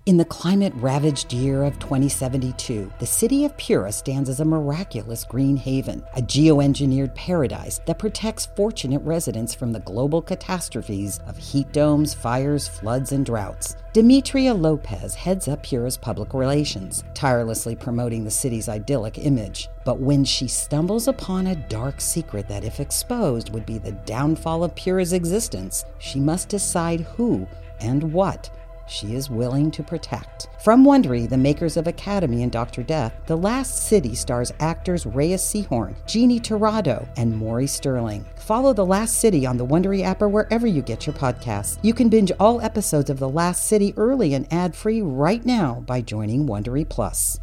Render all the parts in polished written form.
In the climate-ravaged year of 2072, the city of Pura stands as a miraculous green haven, a geoengineered paradise that protects fortunate residents from the global catastrophes of heat domes, fires, floods, and droughts. Demetria Lopez heads up Pura's public relations, tirelessly promoting the city's idyllic image. But when she stumbles upon a dark secret that, if exposed, would be the downfall of Pura's existence, she must decide who and what she is willing to protect. From Wondery, the makers of Academy and Dr. Death, The Last City stars actors Reyes Sehorn, Jeannie Torrado, and Maury Sterling. Follow The Last City on the Wondery app or wherever you get your podcasts. You can binge all episodes of The Last City early and ad-free right now by joining Wondery Plus.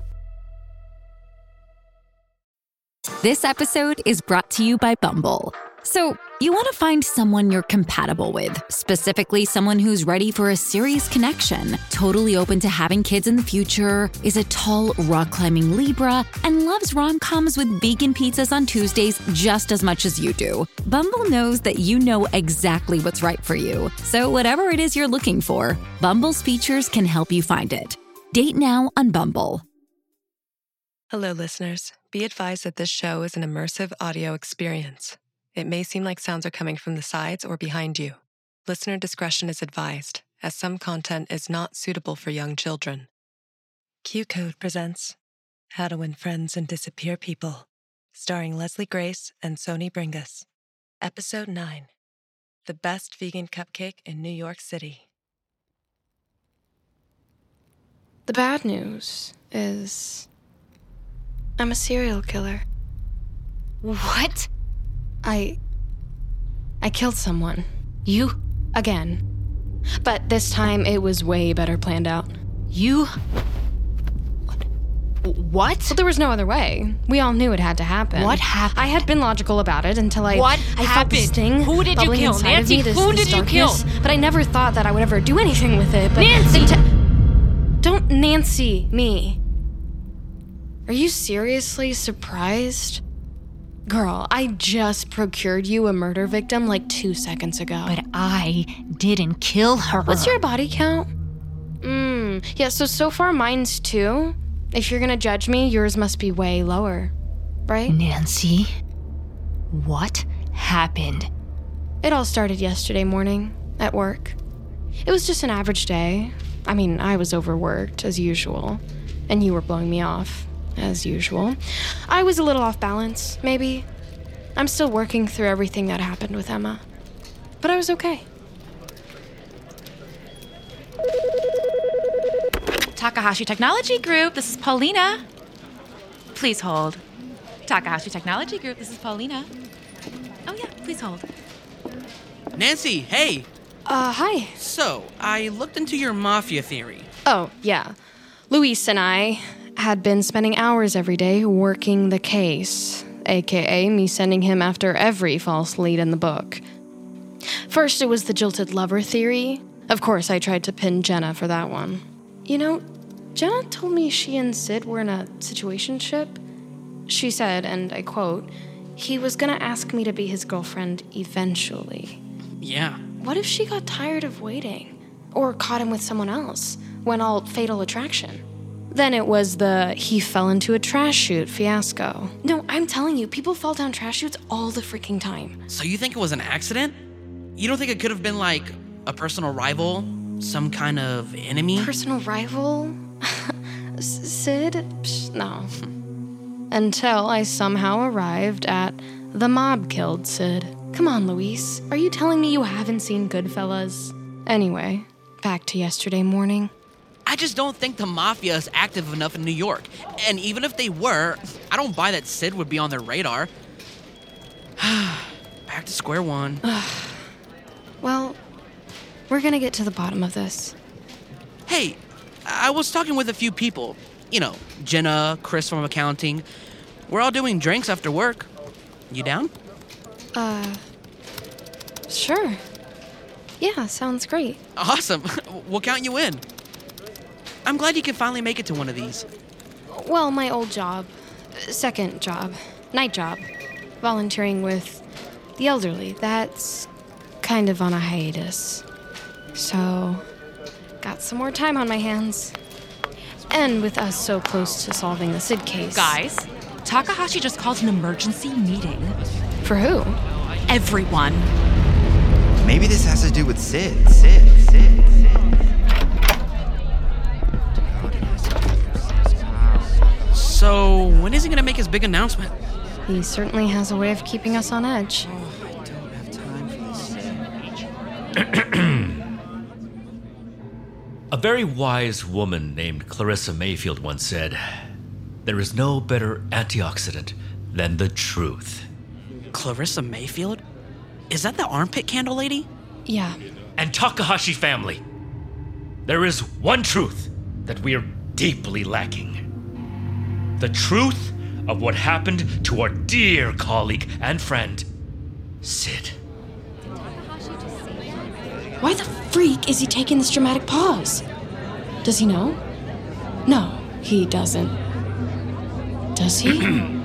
This episode is brought to you by Bumble. So, you want to find someone you're compatible with, specifically someone who's ready for a serious connection, totally open to having kids in the future, is a tall, rock-climbing Libra, and loves rom-coms with vegan pizzas on Tuesdays just as much as you do. Bumble knows that you know exactly what's right for you. So whatever it is you're looking for, Bumble's features can help you find it. Date now on Bumble. Hello, listeners. Be advised that this show is an immersive audio experience. It may seem like sounds are coming from the sides or behind you. Listener discretion is advised, as some content is not suitable for young children. Q Code presents How to Win Friends and Disappear People, starring Leslie Grace and Sony Bringus. Episode 9, The Best Vegan Cupcake in New York City. The bad news is I'm a serial killer. What? I killed someone. You? Again. But this time it was way better planned out. You? What? Well, there was no other way. We all knew it had to happen. What happened? I had been logical about it until I felt happened? the sting. Who did you bubbling kill? inside Nancy, of me, who this did you kill? darkness. But I never thought that I would ever do anything with it. But Nancy! Don't Nancy me. Are you seriously surprised? Girl, I just procured you a murder victim like 2 seconds ago. But I didn't kill her. What's your body count? Yeah, so far mine's 2. If you're gonna judge me, yours must be way lower, right? Nancy, what happened? It all started yesterday morning at work. It was just an average day. I mean, I was overworked, as usual, and you were blowing me off, as usual. I was a little off balance, maybe. I'm still working through everything that happened with Emma, but I was okay. Takahashi Technology Group, this is Paulina. Please hold. Takahashi Technology Group, this is Paulina. Oh yeah, please hold. Nancy, hey! Hi. So, I looked into your mafia theory. Oh, yeah. Luis and I had been spending hours every day working the case, aka me sending him after every false lead in the book. First, it was the jilted lover theory. Of course, I tried to pin Jenna for that one. You know, Jenna told me she and Sid were in a situationship. She said, and I quote, he was gonna ask me to be his girlfriend eventually. Yeah. What if she got tired of waiting? Or caught him with someone else? Went all Fatal Attraction? Then it was the he fell into a trash chute fiasco. No, I'm telling you, people fall down trash chutes all the freaking time. So you think it was an accident? You don't think it could have been like a personal rival? Some kind of enemy? Personal rival? Sid? Psh, no. Until I somehow arrived at the mob killed Sid. Come on, Luis. Are you telling me you haven't seen Goodfellas? Anyway, back to yesterday morning. I just don't think the mafia is active enough in New York. And even if they were, I don't buy that Sid would be on their radar. Back to square one. Well, we're gonna get to the bottom of this. Hey, I was talking with a few people. You know, Jenna, Chris from accounting. We're all doing drinks after work. You down? Sure. Yeah, sounds great. Awesome. We'll count you in. I'm glad you can finally make it to one of these. Well, my old job, second job, night job, volunteering with the elderly, that's kind of on a hiatus. So, got some more time on my hands. And with us so close to solving the Sid case. Guys, Takahashi just called an emergency meeting. For who? Everyone. Maybe this has to do with Sid. So, when is he gonna make his big announcement? He certainly has a way of keeping us on edge. I don't have time for this. A very wise woman named Clarissa Mayfield once said, "There is no better antioxidant than the truth." Clarissa Mayfield? Is that the armpit candle lady? Yeah. And Takahashi family, there is one truth that we are deeply lacking. The truth of what happened to our dear colleague and friend, Sid. Why the freak is he taking this dramatic pause? Does he know? No, he doesn't. Does he?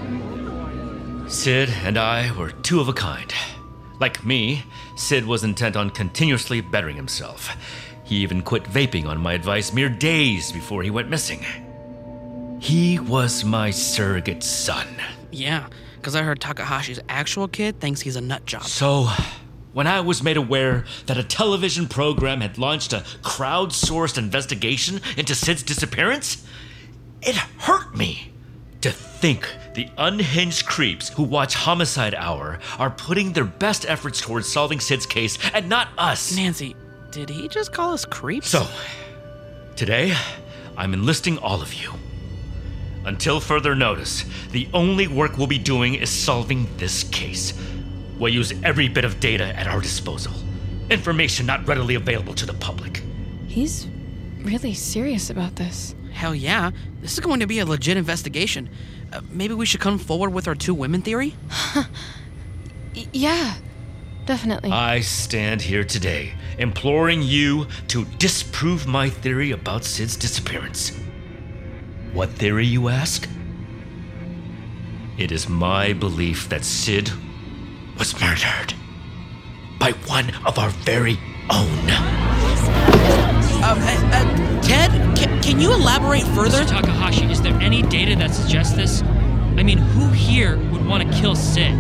Sid and I were two of a kind. Like me, Sid was intent on continuously bettering himself. He even quit vaping on my advice mere days before he went missing. He was my surrogate son. Yeah, because I heard Takahashi's actual kid thinks he's a nut job. So, when I was made aware that a television program had launched a crowdsourced investigation into Sid's disappearance, it hurt me to think the unhinged creeps who watch Homicide Hour are putting their best efforts towards solving Sid's case and not us. Nancy, did he just call us creeps? So, today, I'm enlisting all of you. Until further notice, the only work we'll be doing is solving this case. We'll use every bit of data at our disposal. Information not readily available to the public. He's really serious about this. Hell yeah, this is going to be a legit investigation. Maybe we should come forward with our two women theory? Yeah, definitely. I stand here today, imploring you to disprove my theory about Sid's disappearance. What theory, you ask? It is my belief that Sid was murdered by one of our very own. Ted, can you elaborate further? Mr. Takahashi, is there any data that suggests this? I mean, who here would want to kill Sid?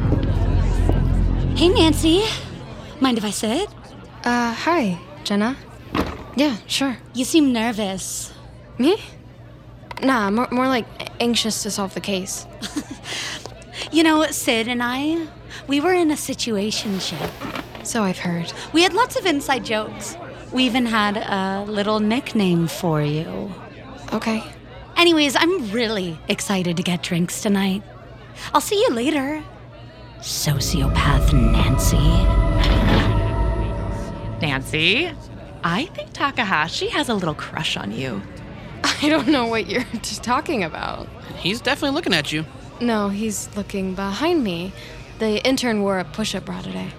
Hey, Nancy. Mind if I sit? Hi, Jenna. Yeah, sure. You seem nervous. Me? Nah, more like anxious to solve the case. You know, Sid and I, we were in a situationship. So I've heard. We had lots of inside jokes. We even had a little nickname for you. Okay. Anyways, I'm really excited to get drinks tonight. I'll see you later. Sociopath Nancy. Nancy, I think Takahashi has a little crush on you. I don't know what you're talking about. He's definitely looking at you. No, he's looking behind me. The intern wore a push-up bra today.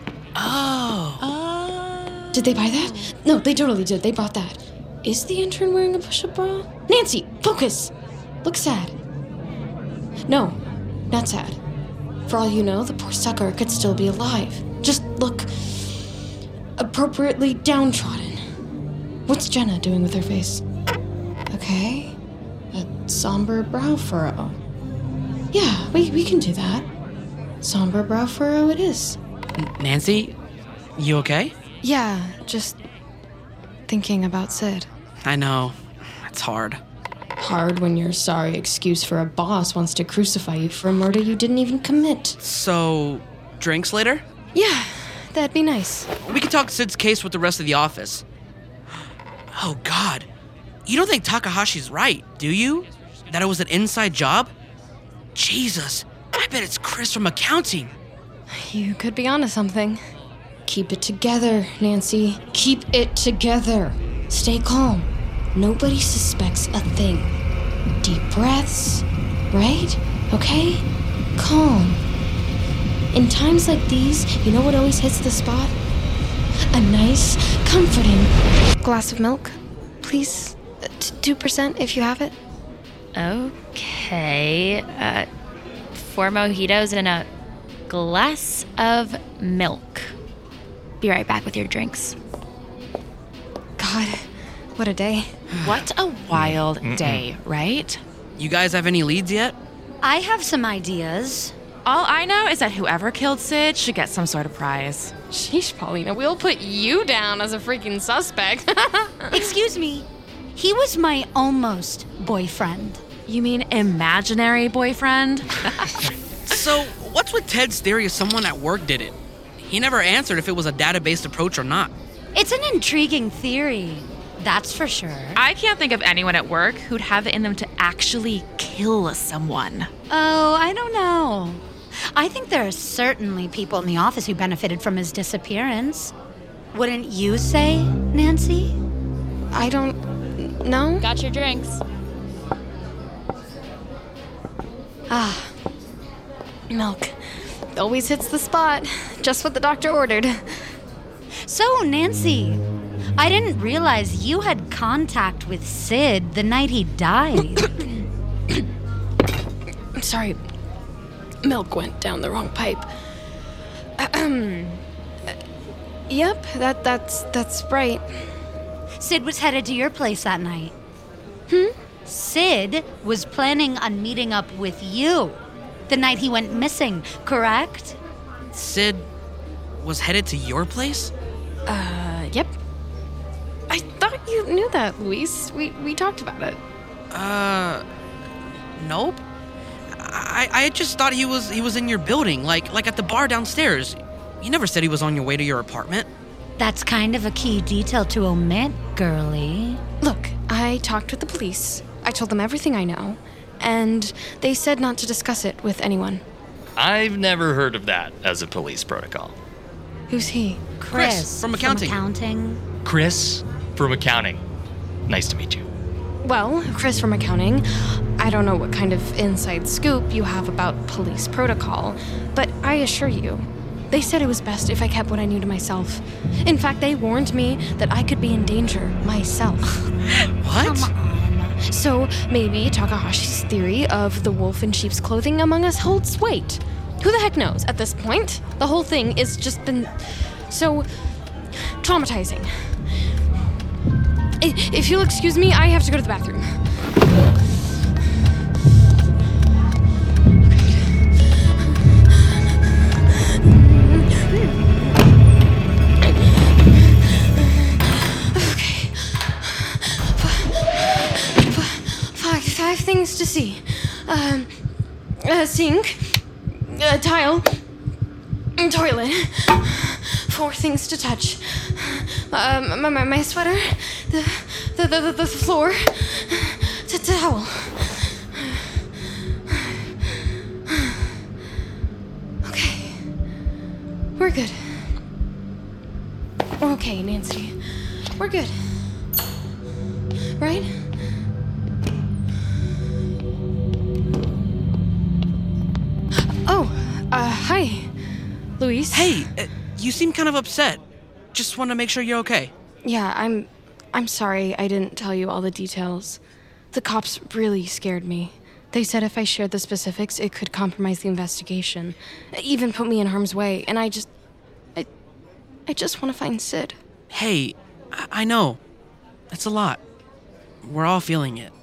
Oh. Did they buy that? No, they totally did. They bought that. Is the intern wearing a push-up bra? Nancy, focus! Look sad. No, not sad. For all you know, the poor sucker could still be alive. Just look appropriately downtrodden. What's Jenna doing with her face? Okay, a somber brow furrow. Yeah, we can do that. Somber brow furrow it is. Nancy, you okay? Yeah, just thinking about Sid. I know. It's hard. Hard when your sorry excuse for a boss wants to crucify you for a murder you didn't even commit. So, drinks later? Yeah, that'd be nice. We could talk Sid's case with the rest of the office. Oh, God. You don't think Takahashi's right, do you? That it was an inside job? Jesus, I bet it's Chris from accounting. You could be onto something. Keep it together, Nancy. Keep it together. Stay calm. Nobody suspects a thing. Deep breaths, right? Okay? Calm. In times like these, you know what always hits the spot? A nice, comforting glass of milk, please. 2% if you have it. Okay. 4 mojitos and a glass of milk. Be right back with your drinks. God, What a day. What a wild day, right? You guys have any leads yet? I have some ideas. All I know is that whoever killed Sid should get some sort of prize. Sheesh, Paulina, we'll put you down as a freaking suspect. Excuse me. He was my almost boyfriend. You mean imaginary boyfriend? So, what's with Ted's theory of someone at work did it? He never answered if it was a database approach or not. It's an intriguing theory, that's for sure. I can't think of anyone at work who'd have it in them to actually kill someone. Oh, I don't know. I think there are certainly people in the office who benefited from his disappearance. Wouldn't you say, Nancy? I don't know. Got your drinks. Milk. Always hits the spot. Just what the doctor ordered. So, Nancy, I didn't realize you had contact with Sid the night he died. Sorry. Milk went down the wrong pipe. Yep, that's right. Sid was headed to your place that night. Sid was planning on meeting up with you the night he went missing, correct? Sid was headed to your place? Yep. I thought you knew that, Luis. We talked about it. Nope. I just thought he was in your building, like at the bar downstairs. You never said he was on your way to your apartment. That's kind of a key detail to omit, girlie. Look, I talked with the police. I told them everything I know, and they said not to discuss it with anyone. I've never heard of that as a police protocol. Who's he? Chris from accounting. Chris from accounting. Nice to meet you. Well, Chris from accounting. I don't know what kind of inside scoop you have about police protocol, but I assure you, they said it was best if I kept what I knew to myself. In fact, they warned me that I could be in danger myself. What? So maybe Takahashi's theory of the wolf in sheep's clothing among us holds weight. Who the heck knows at this point? The whole thing has just been so traumatizing. If you'll excuse me, I have to go to the bathroom. Five things to see. A sink, a tile, toilet. 4 things to touch. My sweater, the floor, towel. Okay, we're good. Okay, Nancy, we're good. Right? Hi, Luis. Hey, you seem kind of upset. Just want to make sure you're okay. Yeah, I'm sorry I didn't tell you all the details. The cops really scared me. They said if I shared the specifics, it could compromise the investigation, even put me in harm's way, and I just want to find Sid. Hey, I know. It's a lot. We're all feeling it.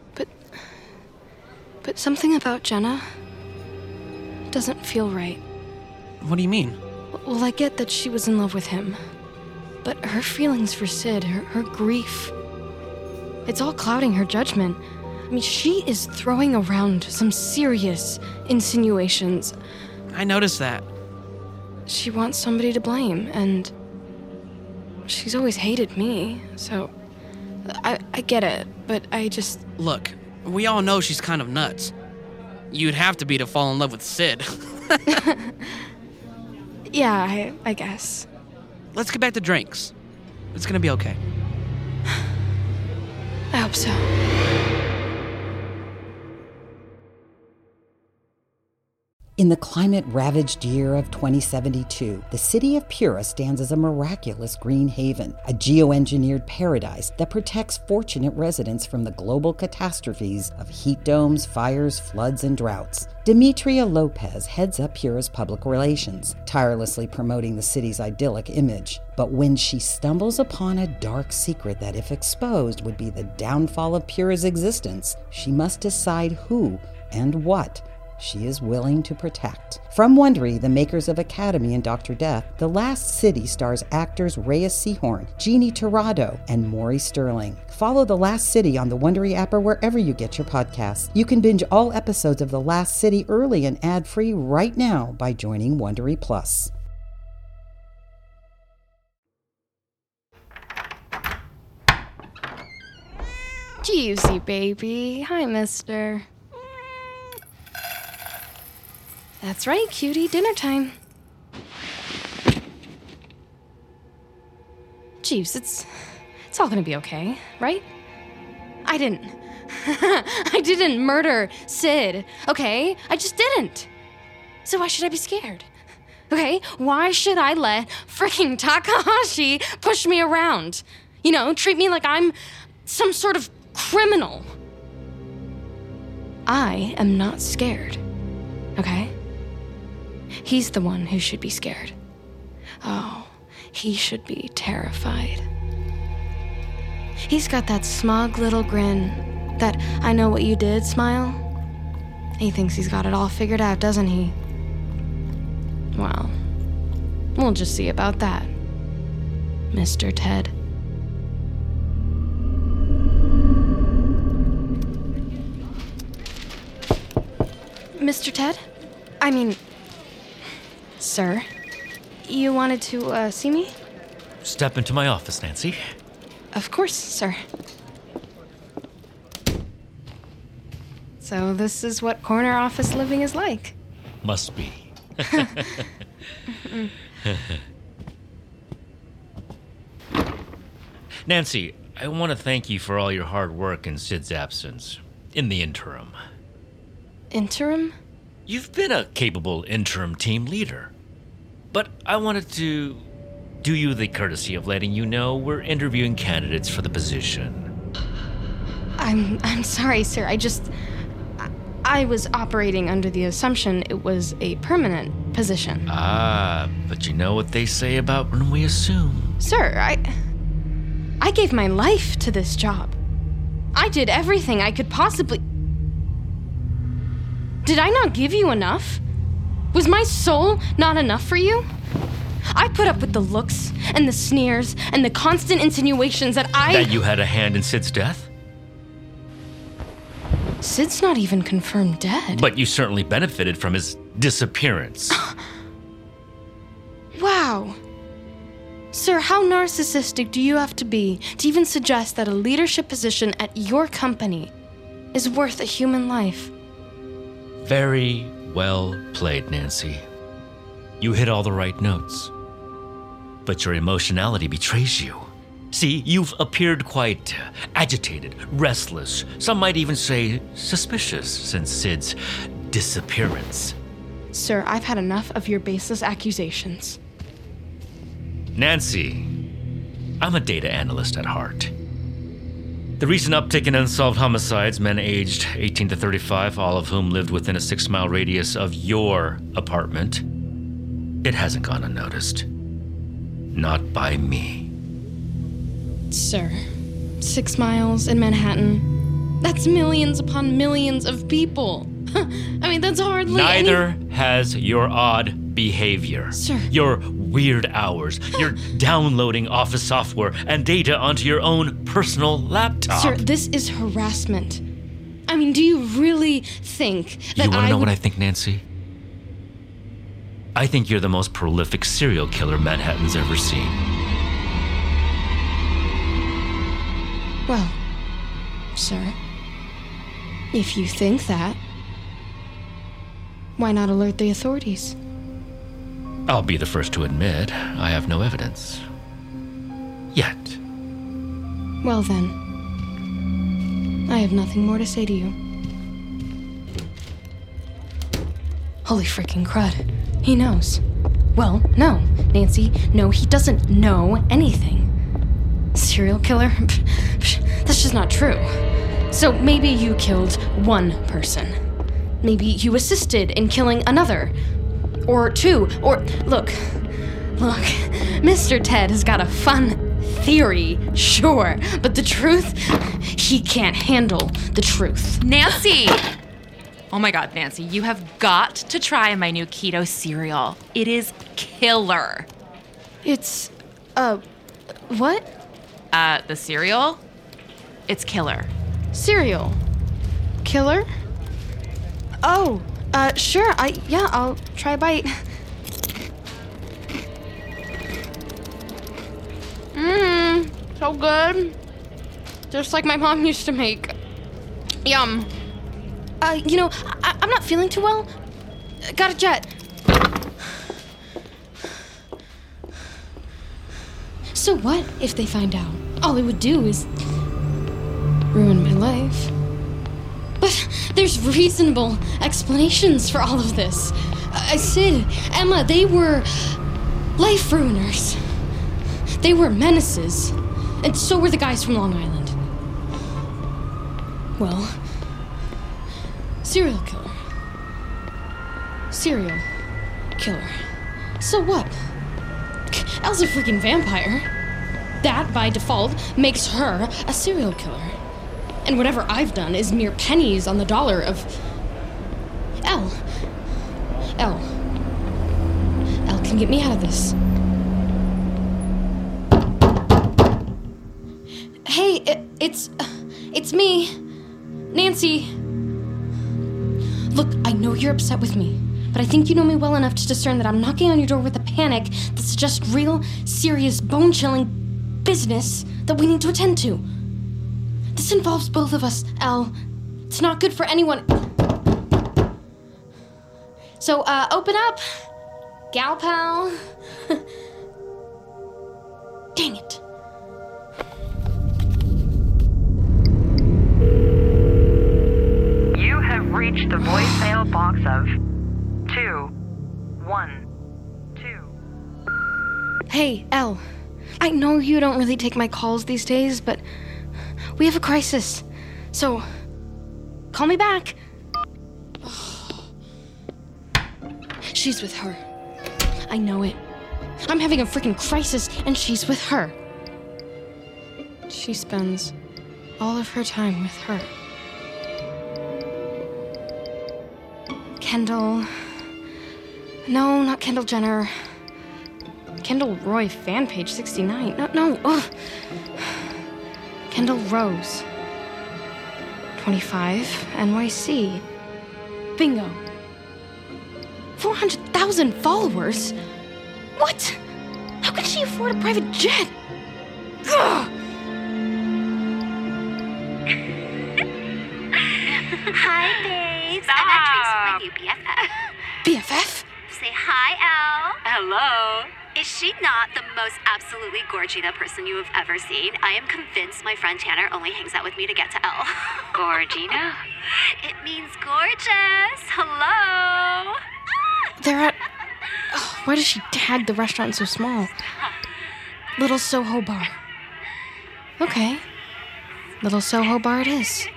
But something about Jenna doesn't feel right. What do you mean? Well, I get that she was in love with him, but her feelings for Sid, her grief, it's all clouding her judgment. I mean, she is throwing around some serious insinuations. I noticed that. She wants somebody to blame, and she's always hated me, so I get it, but I just... Look, we all know she's kind of nuts. You'd have to be to fall in love with Sid. Yeah, I guess. Let's get back to drinks. It's gonna be okay. I hope so. In In the climate-ravaged year of 2072, the city of Pura stands as a miraculous green haven, a geoengineered paradise that protects fortunate residents from the global catastrophes of heat domes, fires, floods, and droughts. Demetria Lopez heads up Pura's public relations, tirelessly promoting the city's idyllic image. But when she stumbles upon a dark secret that, if exposed, would be the downfall of Pura's existence, she must decide who and what she is willing to protect. From Wondery, the makers of Academy and Dr. Death, The Last City stars actors Reyes Sehorn, Jeannie Torrado, and Maury Sterling. Follow The Last City on the Wondery app or wherever you get your podcasts. You can binge all episodes of The Last City early and ad-free right now by joining Wondery Plus. Juicy baby. Hi, mister. That's right, cutie. Dinner time. Juice, it's all gonna be okay, right? I didn't murder Sid, okay? I just didn't. So why should I be scared? Okay? Why should I let freaking Takahashi push me around? You know, treat me like I'm some sort of criminal. I am not scared, okay? He's the one who should be scared. Oh, he should be terrified. He's got that smug little grin, that I know what you did smile. He thinks he's got it all figured out, doesn't he? Well, we'll just see about that, Mr. Ted. Mr. Ted? I mean, sir, you wanted to see me? Step into my office, Nancy. Of course, sir. So this is what corner office living is like. Must be. Nancy, I want to thank you for all your hard work in Sid's absence, in the interim. Interim? You've been a capable interim team leader. But I wanted to do you the courtesy of letting you know we're interviewing candidates for the position. I'm sorry, sir. I was operating under the assumption it was a permanent position. Ah, but you know what they say about when we assume. Sir, I gave my life to this job. I did everything I could possibly... Did I not give you enough? Was my soul not enough for you? I put up with the looks and the sneers and the constant insinuations that you had a hand in Sid's death? Sid's not even confirmed dead. But you certainly benefited from his disappearance. Wow. Sir, how narcissistic do you have to be to even suggest that a leadership position at your company is worth a human life? Very well played, Nancy. You hit all the right notes. But your emotionality betrays you. See, you've appeared quite agitated, restless, some might even say suspicious since Sid's disappearance. Sir, I've had enough of your baseless accusations. Nancy, I'm a data analyst at heart. The recent uptick in unsolved homicides, men aged 18 to 35, all of whom lived within a 6-mile radius of your apartment, it hasn't gone unnoticed. Not by me. Sir, 6 miles in Manhattan, that's millions upon millions of people. I mean, that's hardly Neither has your odd behavior. Sir. Your weird hours, your downloading office software and data onto your own personal laptop. Sir, this is harassment. I mean, do you really think that You want to know what I think, Nancy? I think you're the most prolific serial killer Manhattan's ever seen. Well, sir, if you think that, why not alert the authorities? I'll be the first to admit I have no evidence. Yet. Well then, I have nothing more to say to you. Holy freaking crud. He knows. Well, no, Nancy. No, he doesn't know anything. Serial killer? That's just not true. So maybe you killed one person. Maybe you assisted in killing another. Or two. Or, look, Mr. Ted has got a fun theory, sure. But the truth, he can't handle the truth. Nancy! Oh my God, Nancy, you have got to try my new keto cereal. It is killer. It's, what? The cereal? It's killer. Cereal. Killer? Oh, sure, I'll try a bite. So good. Just like my mom used to make. Yum. I'm not feeling too well. Got a jet. So what if they find out? All it would do is ruin my life. But there's reasonable explanations for all of this. Sid, Emma, they were life ruiners. They were menaces. And so were the guys from Long Island. Well, serial killer. Serial killer. So what? Elle's a freaking vampire. That, by default, makes her a serial killer. And whatever I've done is mere pennies on the dollar of Elle. Elle can get me out of this. Hey, it's me, Nancy. Look, I know you're upset with me, but I think you know me well enough to discern that I'm knocking on your door with a panic that suggests real, serious, bone-chilling business that we need to attend to. This involves both of us, Elle. It's not good for anyone. So, open up, gal pal. Dang it. You have reached the voicemail box of 212. Hey, Elle. I know you don't really take my calls these days, but we have a crisis. So, call me back. She's with her. I know it. I'm having a freaking crisis, and she's with her. She spends all of her time with her. Kendall. No, not Kendall Jenner. Kendall Roy fan page 69. No. Ugh. Kendall Rose. 25, NYC. Bingo. 400,000 followers? What? How can she afford a private jet? Ugh. Hi, babes. I'm at Trace with my new BFF. BFF? Say hi, Elle. Hello. Is she not the most absolutely gorgina person you have ever seen? I am convinced my friend Tanner only hangs out with me to get to Elle. Gorgina? It means gorgeous. Hello. They're at... Oh, why does she tag the restaurant so small? Little Soho Bar. Okay. Little Soho Bar it is.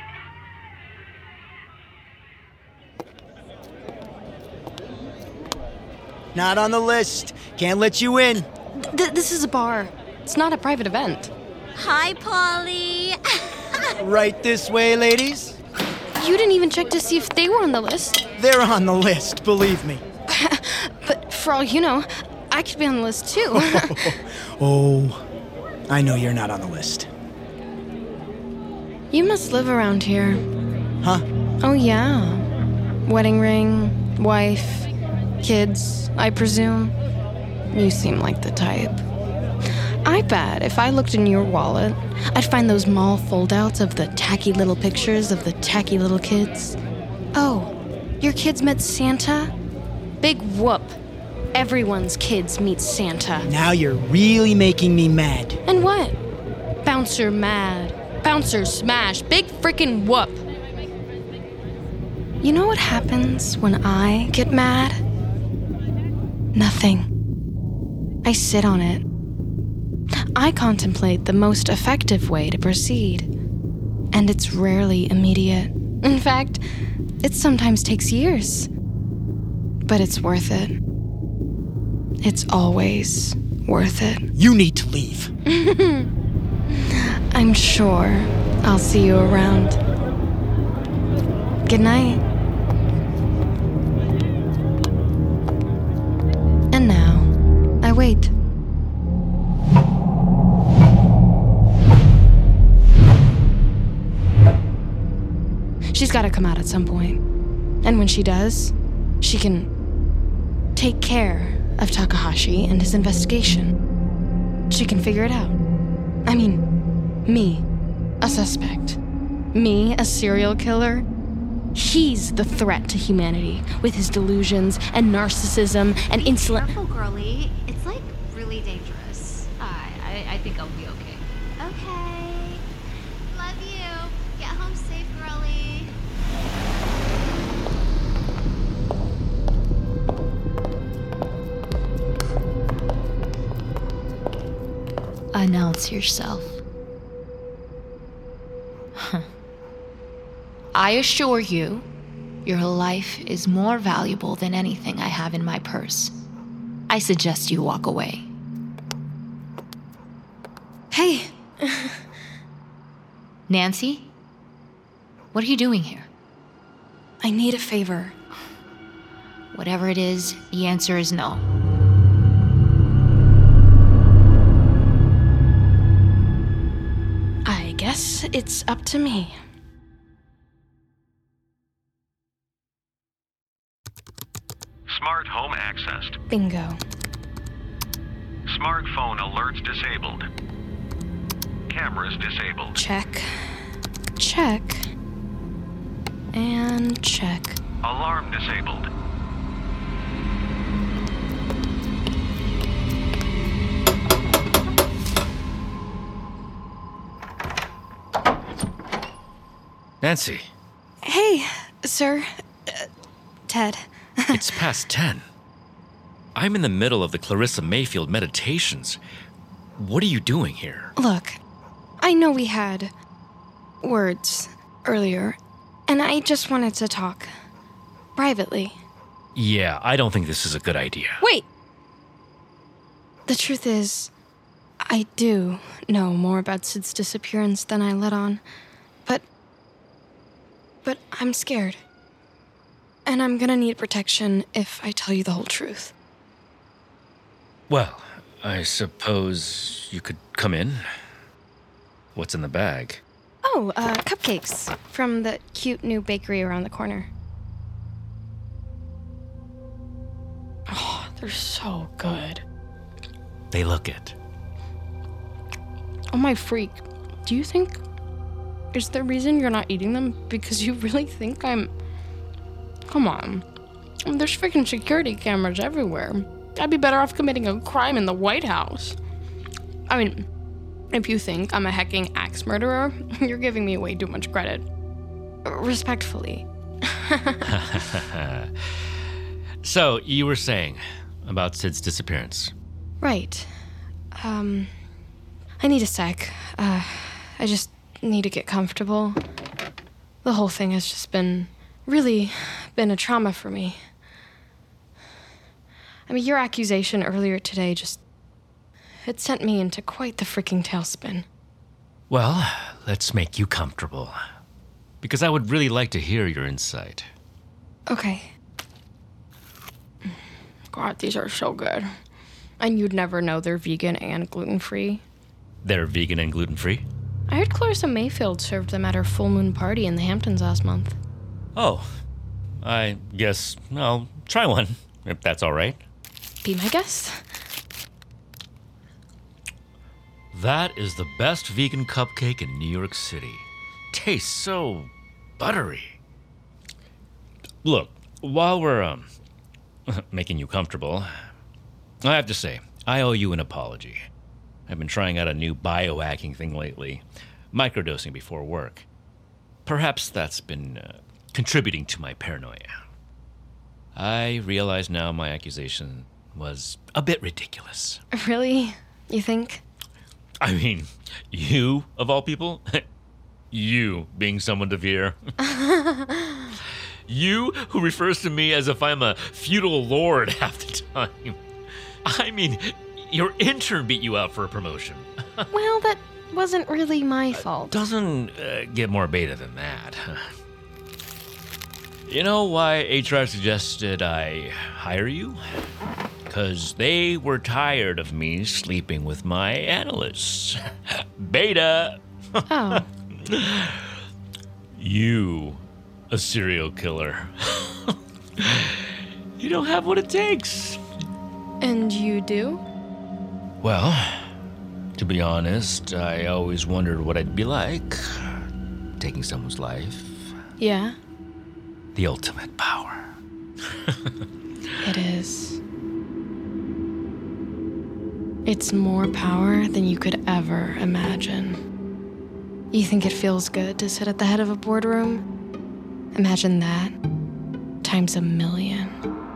Not on the list. Can't let you in. This is a bar. It's not a private event. Hi, Polly. Right this way, ladies. You didn't even check to see if they were on the list. They're on the list, believe me. But for all you know, I could be on the list too. Oh, I know you're not on the list. You must live around here. Huh? Oh yeah. Wedding ring, wife, kids, I presume. You seem like the type. I bet if I looked in your wallet, I'd find those mall foldouts of the tacky little pictures of the tacky little kids. Oh, your kids met Santa? Big whoop. Everyone's kids meet Santa. Now you're really making me mad. And what? Bouncer mad. Bouncer smash. Big frickin' whoop. You know what happens when I get mad? Nothing. I sit on it. I contemplate the most effective way to proceed. And it's rarely immediate. In fact, it sometimes takes years. But it's worth it. It's always worth it. You need to leave. I'm sure I'll see you around. Good night. And now, I wait. She's gotta come out at some point. And when she does, she can take care of Takahashi and his investigation. She can figure it out. I mean, me, a suspect. Me, a serial killer. He's the threat to humanity with his delusions and narcissism and insolent. Careful, girlie. It's like really dangerous. I think I'll be okay. Okay. Love you. Get home safe, girlie. Announce yourself. I assure you, your life is more valuable than anything I have in my purse. I suggest you walk away. Hey. Nancy? What are you doing here? I need a favor. Whatever it is, the answer is no. I guess it's up to me. Smart home accessed. Bingo. Smartphone alerts disabled. Cameras disabled. Check. Check. And check. Alarm disabled. Nancy. Hey, sir. Ted. It's past 10. I'm in the middle of the Clarissa Mayfield meditations. What are you doing here? Look, I know we had words earlier, and I just wanted to talk privately. Yeah, I don't think this is a good idea. Wait! The truth is, I do know more about Sid's disappearance than I let on, but I'm scared. And I'm gonna need protection if I tell you the whole truth. Well, I suppose you could come in. What's in the bag? Oh, cupcakes from the cute new bakery around the corner. Oh, they're so good. They look it. Oh, my freak. Do you think... Is the reason you're not eating them because you really think I'm... Come on. There's freaking security cameras everywhere. I'd be better off committing a crime in the White House. I mean, if you think I'm a hecking axe murderer, you're giving me way too much credit. Respectfully. So, you were saying about Sid's disappearance. Right. I need a sec. I just need to get comfortable. The whole thing has just been a trauma for me. I mean, your accusation earlier today it sent me into quite the freaking tailspin. Well, let's make you comfortable. Because I would really like to hear your insight. Okay. God, these are so good. And you'd never know they're vegan and gluten-free. They're vegan and gluten-free? I heard Clarissa Mayfield served them at her full moon party in the Hamptons last month. Oh, I guess I'll try one, if that's all right. Be my guest. That is the best vegan cupcake in New York City. Tastes so buttery. Look, while we're making you comfortable, I have to say, I owe you an apology. I've been trying out a new biohacking thing lately, microdosing before work. Perhaps that's been contributing to my paranoia. I realize now my accusation was a bit ridiculous. Really? You think? I mean, you, of all people? You being someone to fear. You who refers to me as if I'm a feudal lord half the time. I mean, your intern beat you out for a promotion. Well, that wasn't really my fault. Doesn't get more beta than that. You know why HR suggested I hire you? Because they were tired of me sleeping with my analysts. Beta! Oh. You, a serial killer. You don't have what it takes. And you do? Well, to be honest, I always wondered what I'd be like. Taking someone's life. Yeah? The ultimate power. It is. It's more power than you could ever imagine. You think it feels good to sit at the head of a boardroom? Imagine that, times 1,000,000.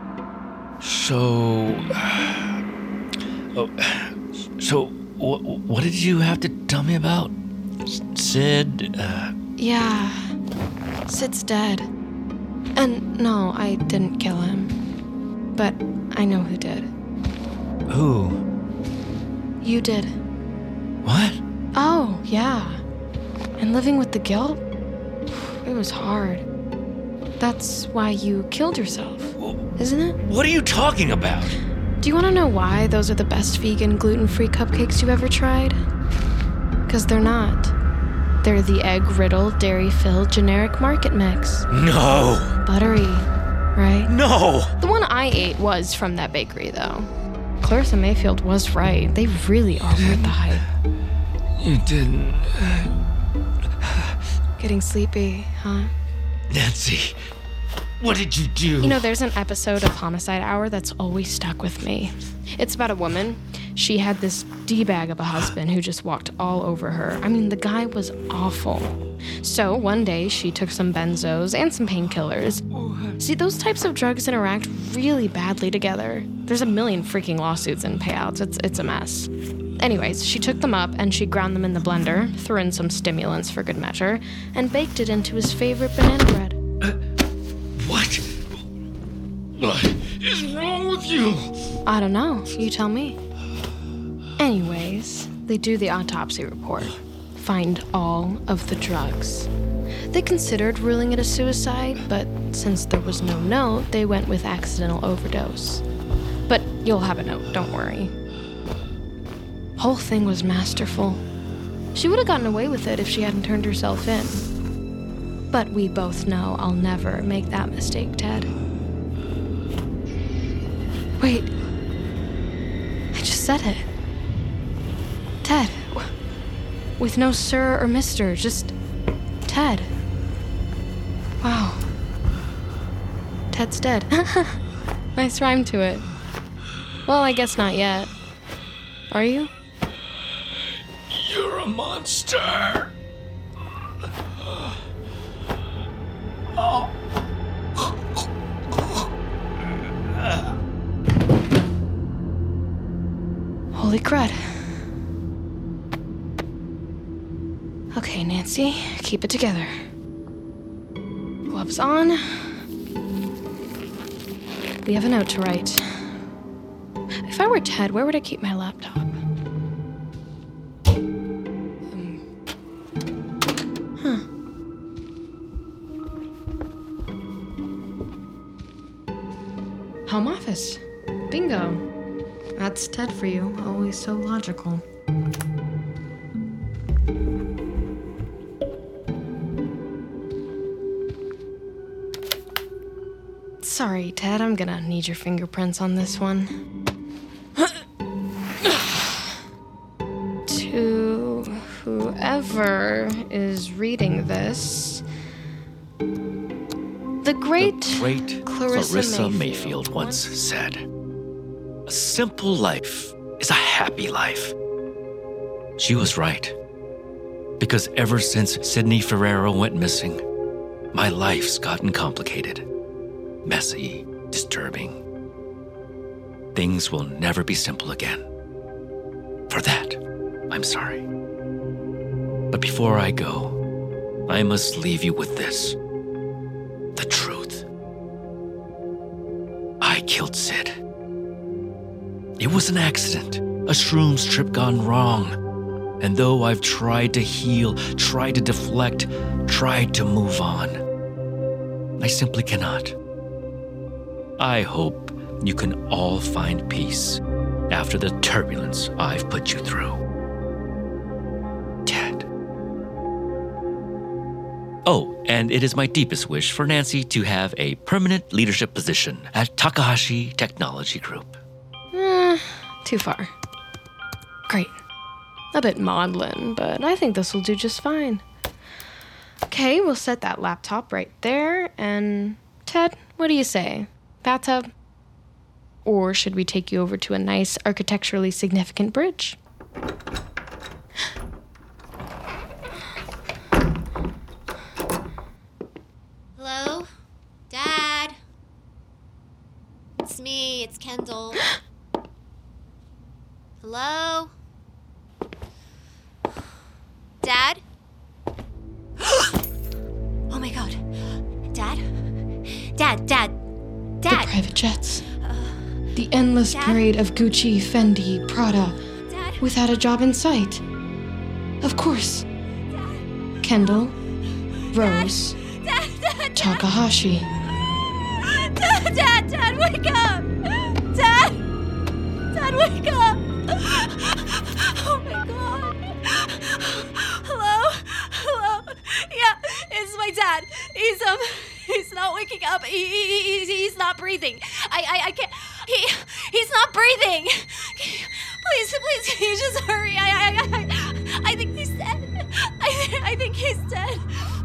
So what did you have to tell me about? Sid? Yeah, Sid's dead. And no, I didn't kill him. But I know who did. Who? You did. What? Oh, yeah. And living with the guilt? It was hard. That's why you killed yourself, isn't it? What are you talking about? Do you want to know why those are the best vegan, gluten-free cupcakes you ever tried? Because they're not. They're the egg-riddled, dairy-filled, generic market mix. No! Buttery, right? No! The one I ate was from that bakery, though. Clarissa Mayfield was right. They really are worth the hype. You didn't... Getting sleepy, huh? Nancy, what did you do? You know, there's an episode of Homicide Hour that's always stuck with me. It's about a woman. She had this D-bag of a husband who just walked all over her. I mean, the guy was awful. So one day, she took some benzos and some painkillers. See, those types of drugs interact really badly together. There's 1,000,000 freaking lawsuits and payouts. It's a mess. Anyways, she took them up and she ground them in the blender, threw in some stimulants for good measure, and baked it into his favorite banana bread. What? What is wrong with you? I don't know. You tell me. Anyways, they do the autopsy report. Find all of the drugs. They considered ruling it a suicide, but since there was no note, they went with accidental overdose. But you'll have a note, don't worry. Whole thing was masterful. She would have gotten away with it if she hadn't turned herself in. But we both know I'll never make that mistake, Ted. Wait. I just said it. Ted. With no sir or mister, just Ted. Wow. Ted's dead. Nice rhyme to it. Well, I guess not yet. Are you? You're a monster. Holy crud. Okay, Nancy, keep it together. Gloves on. We have a note to write. If I were Ted, where would I keep my laptop? Home office. Bingo. That's Ted for you. Always so logical. Sorry, Ted. I'm gonna need your fingerprints on this one. To whoever is reading this, the great Clarissa Mayfield once said, "A simple life is a happy life." She was right. Because ever since Sydney Ferrero went missing, My life's gotten complicated, messy, disturbing. Things will never be simple again. For that, I'm sorry. But before I go, I must leave you with this. The truth. I killed Sid. It was an accident, a shrooms trip gone wrong. And though I've tried to heal, tried to deflect, tried to move on, I simply cannot. I hope you can all find peace after the turbulence I've put you through. Ted. Oh, and it is my deepest wish for Nancy to have a permanent leadership position at Takahashi Technology Group. Too far. Great. A bit maudlin, but I think this will do just fine. Okay, we'll set that laptop right there, and Ted, what do you say? Bathtub? Or should we take you over to a nice, architecturally significant bridge? Hello? Dad? It's me, it's Kendall. Hello? Dad? Oh my god. Dad? Dad. The private jets. The endless parade of Gucci, Fendi, Prada, without a job in sight. Of course. Kendall, Rose, Takahashi. Dad, wake up! Dad, wake up! Oh my god. Hello? Yeah, it's my dad. He's not waking up. He's not breathing. I can't. He's not breathing. Please, can you just hurry? I think he's dead. I think he's dead.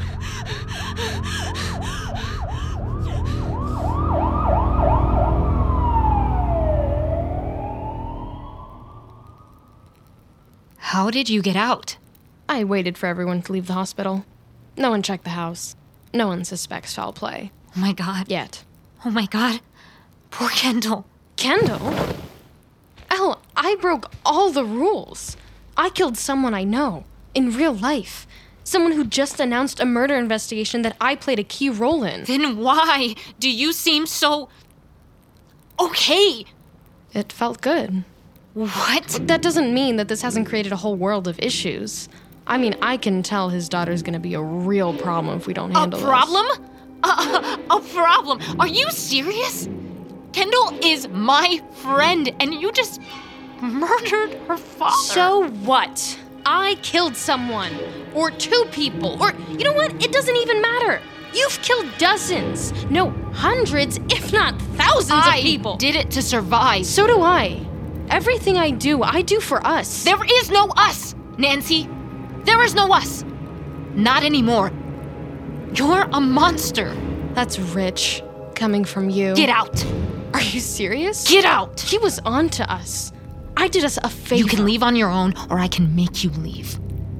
How did you get out? I waited for everyone to leave the hospital. No one checked the house. No one suspects foul play. Oh my god. Yet. Oh my god. Poor Kendall. Kendall? Elle, I broke all the rules. I killed someone I know, in real life. Someone who just announced a murder investigation that I played a key role in. Then why do you seem so... okay? It felt good. What? That doesn't mean that this hasn't created a whole world of issues. I mean, I can tell his daughter's gonna be a real problem if we don't handle this. A problem? A problem? Are you serious? Kendall is my friend, and you just murdered her father. So what? I killed someone. Or two people. Or, you know what? It doesn't even matter. You've killed dozens. No, hundreds, if not thousands of people. I did it to survive. So do I. Everything I do for us. There is no us, Nancy. There is no us. Not anymore. You're a monster. That's rich, coming from you. Get out. Are you serious? Get out. He was on to us. I did us a favor. You can leave on your own, or I can make you leave.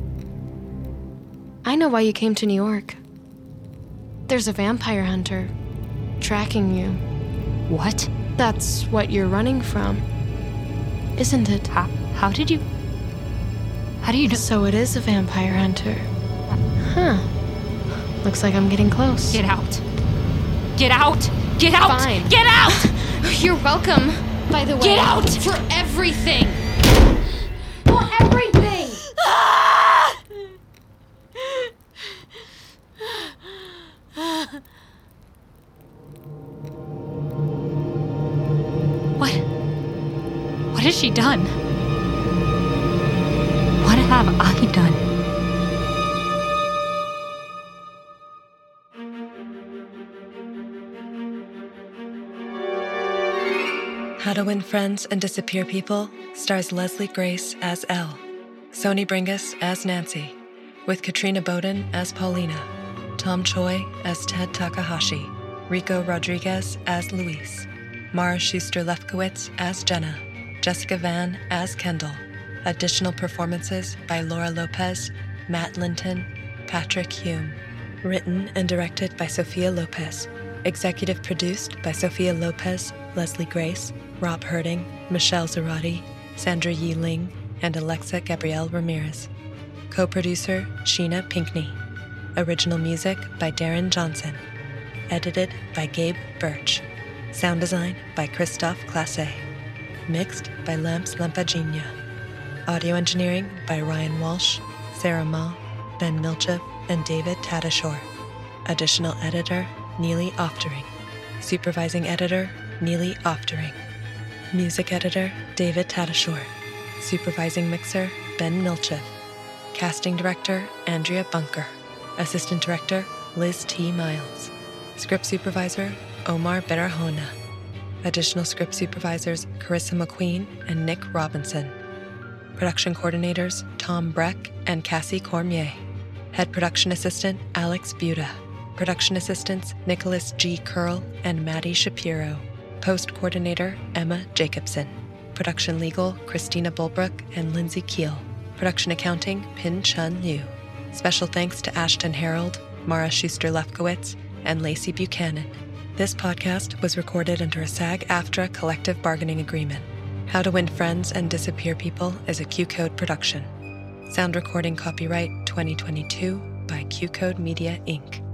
I know why you came to New York. There's a vampire hunter tracking you. What? That's what you're running from, isn't it? How did you... How do you know? So it is a vampire hunter. Huh. Looks like I'm getting close. Get out. Get out. Get out. Fine. Get out. You're welcome, by the way. Get out. For everything. For everything. What has she done? What have I done? How to Win Friends and Disappear People stars Leslie Grace as Elle, Sony Bringus as Nancy, with Katrina Bowden as Paulina, Tom Choi as Ted Takahashi, Rico Rodriguez as Luis, Mara Schuster-Lefkowitz as Jenna, Jessica Vann as Kendall. Additional performances by Laura Lopez, Matt Linton, Patrick Hume. Written and directed by Sophia Lopez. Executive produced by Sophia Lopez, Leslie Grace, Rob Herding, Michelle Zarati, Sandra Yi Ling, and Alexa Gabrielle Ramirez. Co-producer Sheena Pinkney. Original music by Darren Johnson. Edited by Gabe Birch. Sound design by Christophe Classe. Mixed by Lamps Lampagina. Audio engineering by Ryan Walsh, Sarah Ma, Ben Milchev, and David Tadashore. Additional editor, Neely Oftering. Supervising editor, Neely Oftering. Music editor, David Tadashore. Supervising mixer, Ben Milchev. Casting director, Andrea Bunker. Assistant director, Liz T. Miles. Script supervisor, Omar Berahona. Additional script supervisors, Carissa McQueen and Nick Robinson. Production coordinators, Tom Breck and Cassie Cormier. Head production assistant, Alex Buda. Production assistants, Nicholas G. Curl and Maddie Shapiro. Post coordinator, Emma Jacobson. Production legal, Christina Bulbrook and Lindsay Keel. Production accounting, Pin Chun Liu. Special thanks to Ashton Harold, Mara Schuster-Lefkowitz, and Lacey Buchanan. This podcast was recorded under a SAG-AFTRA collective bargaining agreement. How to Win Friends and Disappear People is a Q-Code production. Sound recording copyright 2022 by Q-Code Media, Inc.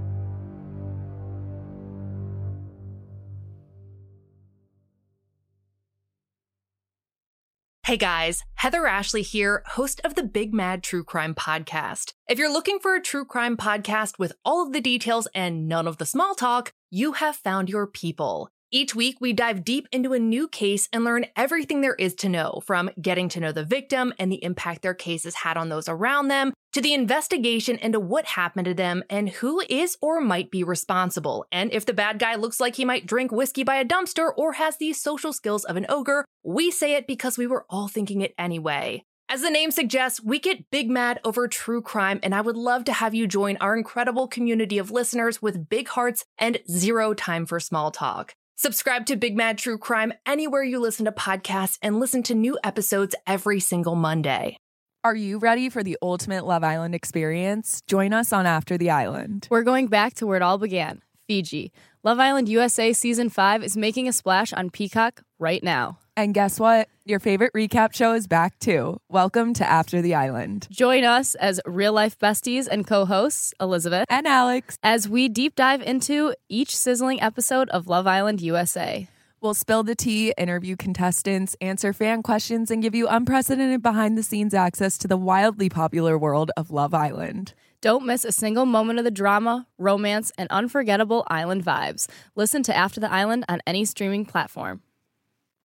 Hey guys, Heather Ashley here, host of the Big Mad True Crime Podcast. If you're looking for a true crime podcast with all of the details and none of the small talk, you have found your people. Each week, we dive deep into a new case and learn everything there is to know, from getting to know the victim and the impact their case has had on those around them, to the investigation into what happened to them and who is or might be responsible. And if the bad guy looks like he might drink whiskey by a dumpster or has the social skills of an ogre, we say it because we were all thinking it anyway. As the name suggests, we get big mad over true crime, and I would love to have you join our incredible community of listeners with big hearts and zero time for small talk. Subscribe to Big Mad True Crime anywhere you listen to podcasts and listen to new episodes every single Monday. Are you ready for the ultimate Love Island experience? Join us on After the Island. We're going back to where it all began, Fiji. Love Island USA Season 5 is making a splash on Peacock right now. And guess what? Your favorite recap show is back too. Welcome to After the Island. Join us as real-life besties and co-hosts, Elizabeth and Alex, as we deep dive into each sizzling episode of Love Island USA. We'll spill the tea, interview contestants, answer fan questions, and give you unprecedented behind-the-scenes access to the wildly popular world of Love Island. Don't miss a single moment of the drama, romance, and unforgettable island vibes. Listen to After the Island on any streaming platform.